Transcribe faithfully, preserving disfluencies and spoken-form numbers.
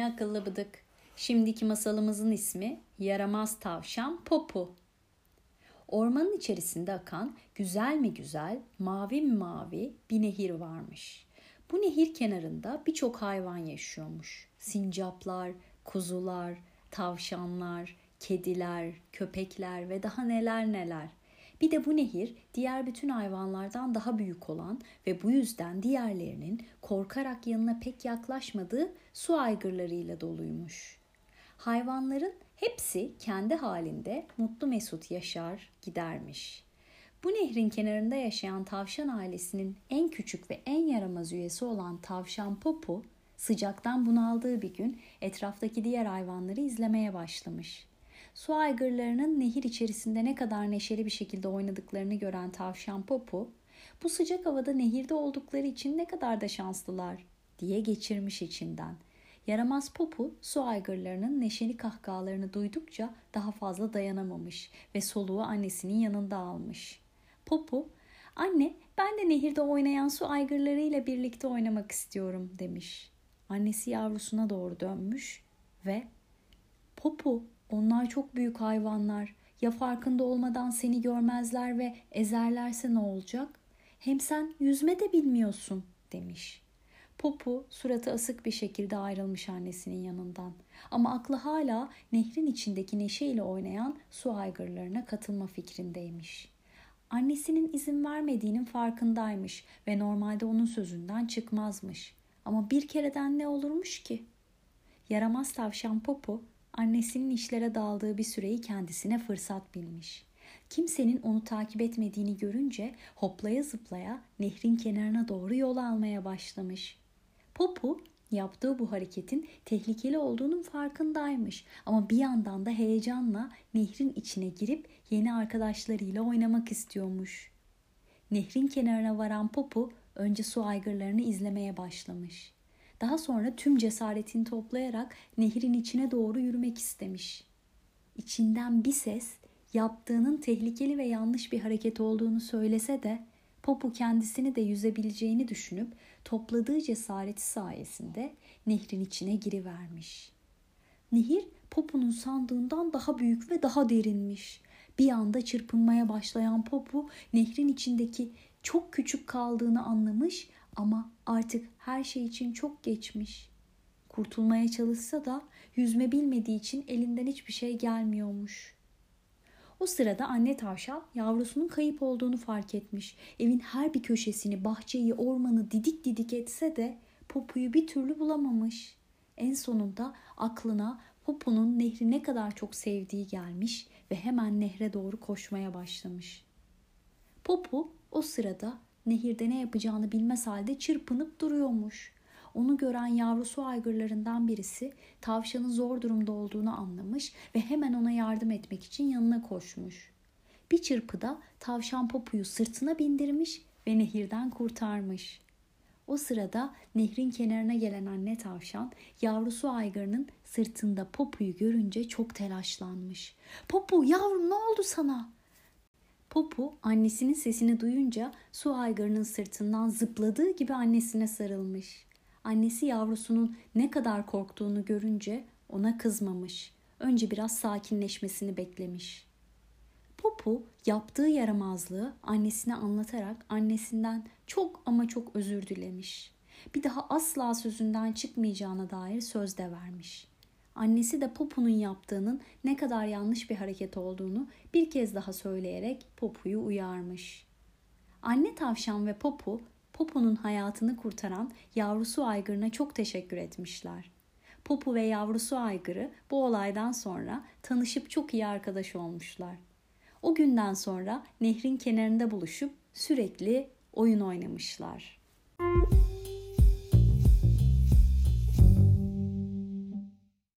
seni akıllı bıdık. Şimdiki masalımızın ismi Yaramaz Tavşan Popu. Ormanın içerisinde akan güzel mi güzel, mavi mi mavi bir nehir varmış. Bu nehir kenarında birçok hayvan yaşıyormuş. Sincaplar, kuzular, tavşanlar, kediler, köpekler ve daha neler neler. Bir de bu nehir diğer bütün hayvanlardan daha büyük olan ve bu yüzden diğerlerinin korkarak yanına pek yaklaşmadığı su aygırlarıyla doluymuş. Hayvanların hepsi kendi halinde mutlu mesut yaşar gidermiş. Bu nehrin kenarında yaşayan tavşan ailesinin en küçük ve en yaramaz üyesi olan tavşan Popu, sıcaktan bunaldığı bir gün etraftaki diğer hayvanları izlemeye başlamış. Su aygırlarının nehir içerisinde ne kadar neşeli bir şekilde oynadıklarını gören tavşan Popu, bu sıcak havada nehirde oldukları için ne kadar da şanslılar diye geçirmiş içinden. Yaramaz Popu su aygırlarının neşeli kahkahalarını duydukça daha fazla dayanamamış ve soluğu annesinin yanında almış. Popu, "Anne, ben de nehirde oynayan su aygırlarıyla birlikte oynamak istiyorum," demiş. Annesi yavrusuna doğru dönmüş ve "Popu, onlar çok büyük hayvanlar. Ya farkında olmadan seni görmezler ve ezerlerse ne olacak? Hem sen yüzme de bilmiyorsun," demiş. Popu suratı asık bir şekilde ayrılmış annesinin yanından. Ama aklı hala nehrin içindeki neşeyle oynayan su aygırlarına katılma fikrindeymiş. Annesinin izin vermediğinin farkındaymış ve normalde onun sözünden çıkmazmış. Ama bir kereden ne olurmuş ki? Yaramaz tavşan Popu, annesinin işlere daldığı bir süreyi kendisine fırsat bilmiş. Kimsenin onu takip etmediğini görünce hoplaya zıplaya nehrin kenarına doğru yol almaya başlamış. Popu yaptığı bu hareketin tehlikeli olduğunun farkındaymış ama bir yandan da heyecanla nehrin içine girip yeni arkadaşlarıyla oynamak istiyormuş. Nehrin kenarına varan Popu önce su aygırlarını izlemeye başlamış. Daha sonra tüm cesaretini toplayarak nehrin içine doğru yürümek istemiş. İçinden bir ses yaptığının tehlikeli ve yanlış bir hareket olduğunu söylese de Popu kendisini de yüzebileceğini düşünüp topladığı cesareti sayesinde nehrin içine girivermiş. Nehir Popu'nun sandığından daha büyük ve daha derinmiş. Bir anda çırpınmaya başlayan Popu nehrin içindeki çok küçük kaldığını anlamış ama artık her şey için çok geçmiş. Kurtulmaya çalışsa da yüzme bilmediği için elinden hiçbir şey gelmiyormuş. O sırada anne tavşan yavrusunun kayıp olduğunu fark etmiş. Evin her bir köşesini, bahçeyi, ormanı didik didik etse de Popu'yu bir türlü bulamamış. En sonunda aklına Popu'nun nehri ne kadar çok sevdiği gelmiş ve hemen nehre doğru koşmaya başlamış. Popu o sırada nehirde ne yapacağını bilmez halde çırpınıp duruyormuş. Onu gören yavrusu aygırlarından birisi tavşanın zor durumda olduğunu anlamış ve hemen ona yardım etmek için yanına koşmuş. Bir çırpıda tavşan Popu'yu sırtına bindirmiş ve nehirden kurtarmış. O sırada nehrin kenarına gelen anne tavşan yavrusu aygırının sırtında Popu'yu görünce çok telaşlanmış. "Popu, yavrum, ne oldu sana?" Popu annesinin sesini duyunca su aygırının sırtından zıpladığı gibi annesine sarılmış. Annesi yavrusunun ne kadar korktuğunu görünce ona kızmamış. Önce biraz sakinleşmesini beklemiş. Popu yaptığı yaramazlığı annesine anlatarak annesinden çok ama çok özür dilemiş. Bir daha asla sözünden çıkmayacağına dair söz de vermiş. Annesi de Popu'nun yaptığının ne kadar yanlış bir hareket olduğunu bir kez daha söyleyerek Popu'yu uyarmış. Anne tavşan ve Popu, Popu'nun hayatını kurtaran yavrusu aygırına çok teşekkür etmişler. Popu ve yavrusu aygırı bu olaydan sonra tanışıp çok iyi arkadaş olmuşlar. O günden sonra nehrin kenarında buluşup sürekli oyun oynamışlar.